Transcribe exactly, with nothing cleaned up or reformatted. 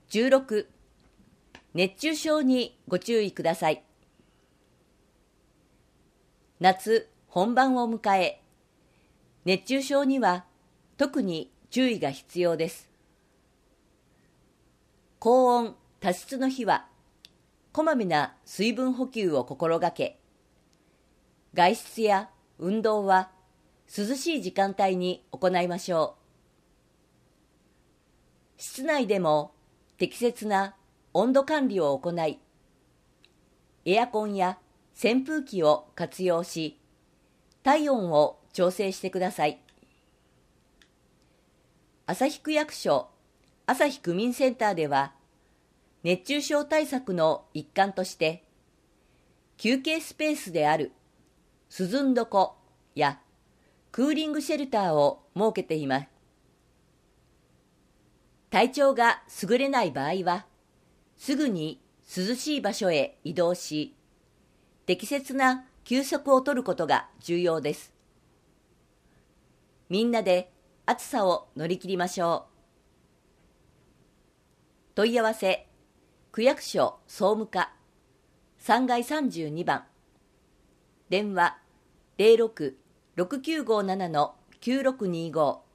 じゅうろく、熱中症にご注意ください。夏本番を迎え、熱中症には特に注意が必要です。高温多湿の日は、こまめな水分補給を心がけ、外出や運動は涼しい時間帯に行いましょう。室内でも適切な温度管理を行い、エアコンや扇風機を活用し、体温を調整してください。旭区役所旭区民センターでは、熱中症対策の一環として、休憩スペースである涼んどこやクーリングシェルターを設けています。体調が優れない場合は、すぐに涼しい場所へ移動し、適切な休息をとることが重要です。みんなで暑さを乗り切りましょう。問い合わせ、区役所総務課さんがいさんじゅうにばん、電話 ゼロろく ろくきゅうごなな きゅうろくにご